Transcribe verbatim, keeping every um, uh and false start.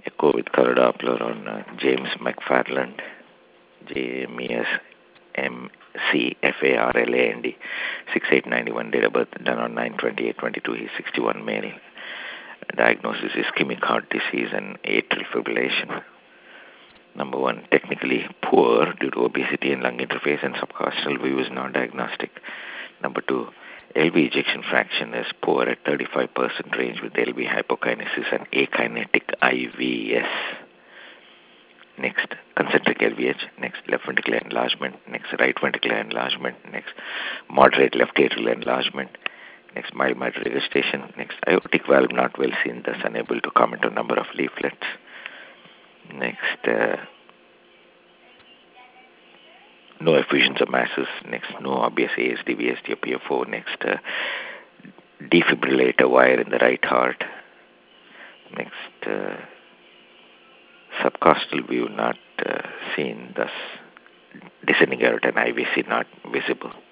Echo with color Doppler on uh, James McFarland, J M E S M C F A R L A N D, six eight ninety-one, date of birth, done on nine twenty-eight twenty-two, he's sixty-one, male. Diagnosis is ischemic heart disease and atrial fibrillation. Number one, technically poor due to obesity and lung interface and subcostal view is non-diagnostic. Number two, L V ejection fraction is poor at thirty-five percent range with L V hypokinesis and akinetic I V S. Next, concentric L V H. Next, left ventricular enlargement. Next, right ventricular enlargement. Next, moderate left atrial enlargement. Next, mild mitral regurgitation. Next, aortic valve not well seen, thus unable to comment on number of leaflets. Next, uh, no effusions of masses. Next, no obvious A S D, V S D, or P F O. Next, uh, defibrillator wire in the right heart. Next, uh, subcostal view not uh, seen, thus descending aorta and I V C not visible.